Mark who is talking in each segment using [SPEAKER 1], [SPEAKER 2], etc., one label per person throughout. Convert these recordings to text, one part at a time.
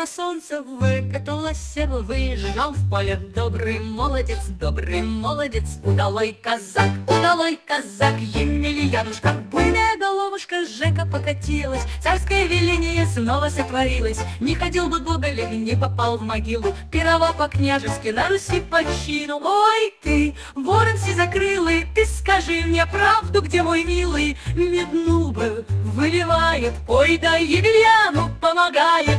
[SPEAKER 1] солнце выкаталось, выезжал в поле добрый молодец, удалой казак, Емельянушка. Буйная головушка Жека покатилась, царское веление снова сотворилось. Не ходил бы Гоголь, не попал в могилу, пировал по-княжески на Руси по чину. Ой ты, ворон сизокрылый, ты скажи мне правду, где мой милый? Меднубы выливает, ой да Емельяну помогает.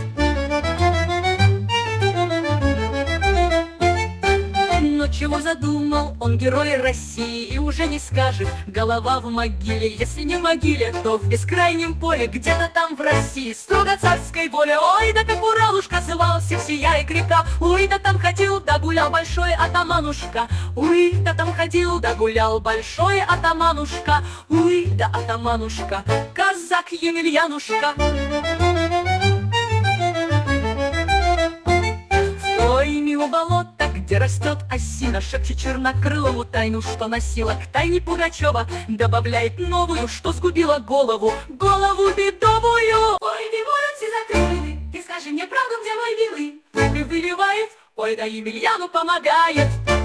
[SPEAKER 1] Но чего задумал он, герой России, и уже не скажет: голова в могиле. Если не в могиле, то в бескрайнем поле, где-то там в России, строго царской воле. Ой, да как Уралушка звался, сияет река, ой, да там ходил, да гулял большой атаманушка, ой, да там ходил, да гулял большой атаманушка, ой, да атаманушка, казак Емельянушка. Ой, у болота, где растет осина, шепчет чернокрылому тайну, что носила. К тайне Пугачева добавляет новую, что сгубила голову бедовую. Ой, ты ворон сизокрылый, ты скажи мне правду, где мой милый? Ты выливает, ой, да Емельяну помогает.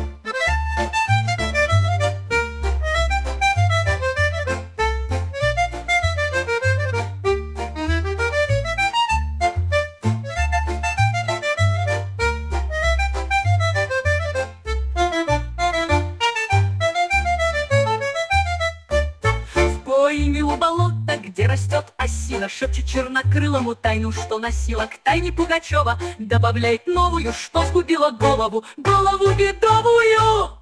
[SPEAKER 1] Ой, у болота, где растет осина, шепчет чернокрылому тайну, что носила. К тайне Пугачева добавляет новую, что сгубила голову бедовую.